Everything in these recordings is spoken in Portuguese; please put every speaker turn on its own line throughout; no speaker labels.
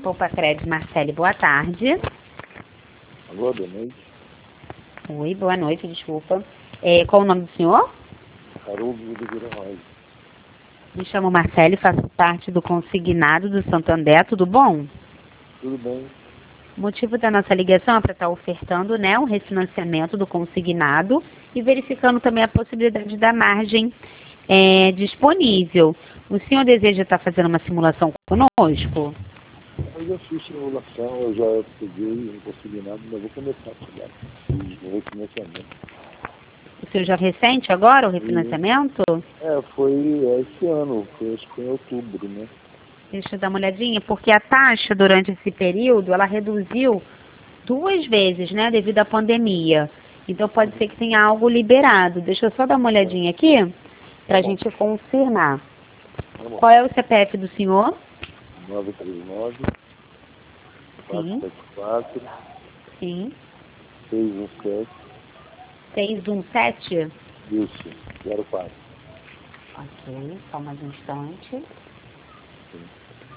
Poupa Crédito, Marcele, boa tarde.
Alô, boa noite.
Oi, boa noite, desculpa. Qual o nome do senhor?
Haroldo Oliveira Rosa.
Me chamo Marcele, faço parte do consignado do Santander, tudo bom?
Tudo bem?
O motivo da nossa ligação é para estar ofertando, né, um refinanciamento do consignado e verificando também a possibilidade da margem disponível. O senhor deseja estar fazendo uma simulação conosco?
Eu já fiz simulação, eu já peguei, não consegui nada, mas vou começar a pegar. Fiz o refinanciamento.
O senhor já recente agora o refinanciamento?
Foi esse ano, acho que foi em outubro, né?
Deixa eu dar uma olhadinha, porque a taxa durante esse período, ela reduziu 2 vezes, né, devido à pandemia. Então pode ser que tenha algo liberado. Deixa eu só dar uma olhadinha aqui, para a gente confirmar.
Vamos
Qual é o CPF do senhor?
939
Sim,
474
sim.
617
617?
isso, 04.
Ok, só mais um instante.
Sim.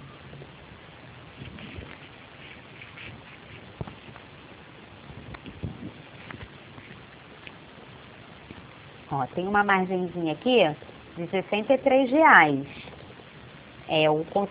Ó, tem uma margenzinha aqui de R$ 63. O